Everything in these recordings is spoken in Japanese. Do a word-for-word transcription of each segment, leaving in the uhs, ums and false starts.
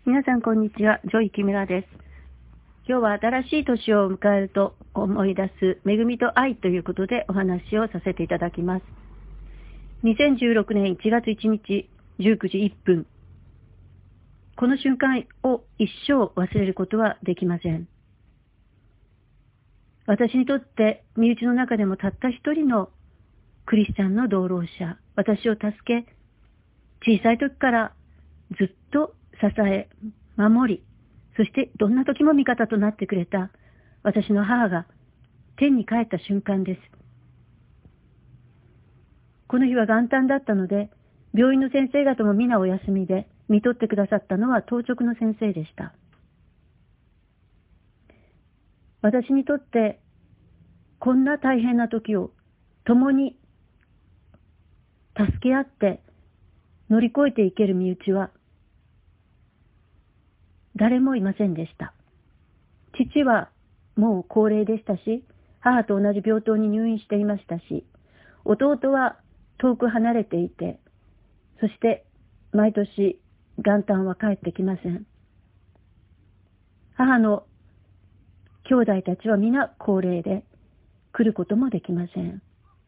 皆さんこんにちは、ジョイ木村です。今日は新しい年を迎えると思い出す恵みと愛ということでお話をさせていただきます。にせんじゅうろくねんいちがついちにちじゅうくじいっぷん、この瞬間を一生忘れることはできません。私にとって身内の中でもたった一人のクリスチャンの同労者、私を助け、小さい時からずっと支え、守り、そしてどんな時も味方となってくれた私の母が天に帰った瞬間です。この日は元旦だったので、病院の先生方も皆お休みで、見とってくださったのは当直の先生でした。私にとってこんな大変な時を共に助け合って乗り越えていける身内は誰もいませんでした。父はもう高齢でしたし、母と同じ病棟に入院していましたし、弟は遠く離れていて、そして毎年元旦は帰ってきません。母の兄弟たちは皆高齢で来ることもできません。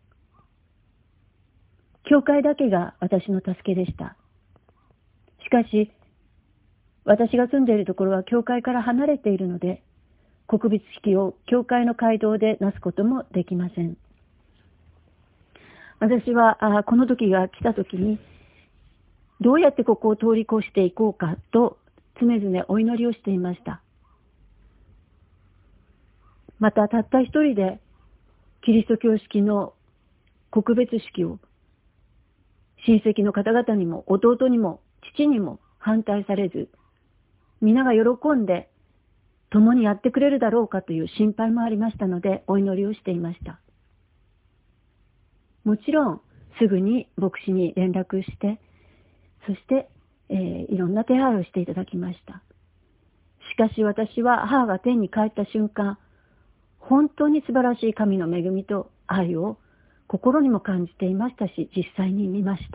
教会だけが私の助けでした。しかし私が住んでいるところは教会から離れているので、告別式を教会の会堂でなすこともできません。私はあこの時が来た時に、どうやってここを通り越していこうかと常々お祈りをしていました。またたった一人でキリスト教式の告別式を親戚の方々にも弟にも父にも反対されず、皆が喜んで共にやってくれるだろうかという心配もありましたので、お祈りをしていました。もちろんすぐに牧師に連絡して、そして、えー、いろんな手配をしていただきました。しかし私は母が天に帰った瞬間、本当に素晴らしい神の恵みと愛を心にも感じていましたし、実際に見ました。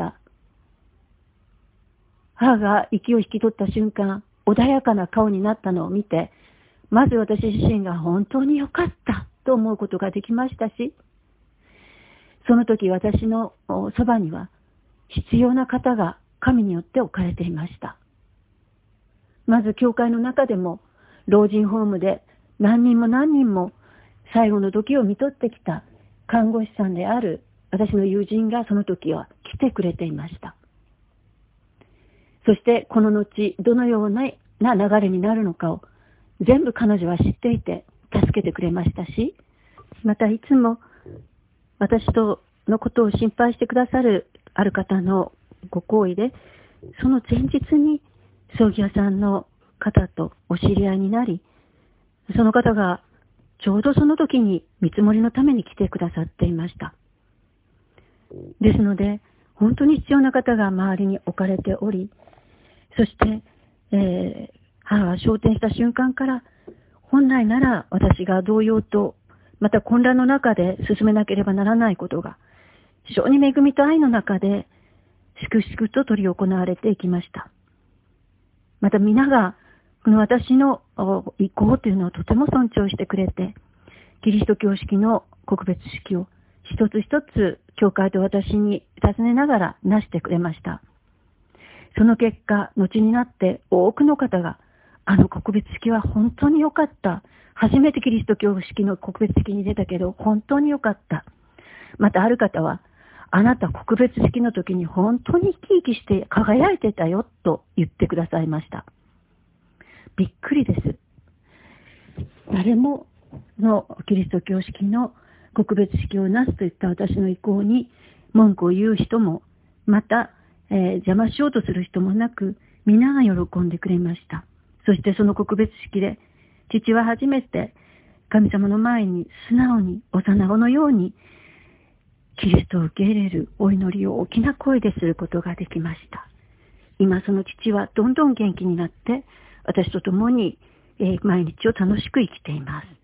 母が息を引き取った瞬間、穏やかな顔になったのを見て、まず私自身が本当に良かったと思うことができましたし、その時私のそばには必要な方が神によって置かれていました。まず教会の中でも老人ホームで何人も何人も最後の時を見とってきた看護師さんである私の友人がその時は来てくれていました。そしてこの後どのような流れになるのかを全部彼女は知っていて助けてくれましたし、またいつも私とのことを心配してくださるある方のご厚意で、その前日に葬儀屋さんの方とお知り合いになり、その方がちょうどその時に見積もりのために来てくださっていました。ですので本当に必要な方が周りに置かれており、そして、えー、母は昇天した瞬間から、本来なら私が同様と、また混乱の中で進めなければならないことが、非常に恵みと愛の中で、粛々と執り行われていきました。また皆が、この私の意向というのをとても尊重してくれて、キリスト教式の告別式を一つ一つ教会と私に尋ねながらなしてくれました。その結果、後になって多くの方が、あの告別式は本当に良かった。初めてキリスト教式の告別式に出たけど、本当に良かった。またある方は、あなた告別式の時に本当に生き生きして輝いてたよと言ってくださいました。びっくりです。誰ものキリスト教式の告別式をなすといった私の意向に文句を言う人も、また、えー、邪魔しようとする人もなく、皆が喜んでくれました。そしてその告別式で、父は初めて神様の前に素直に幼子のようにキリストを受け入れるお祈りを大きな声ですることができました。今その父はどんどん元気になって、私と共に、えー、毎日を楽しく生きています。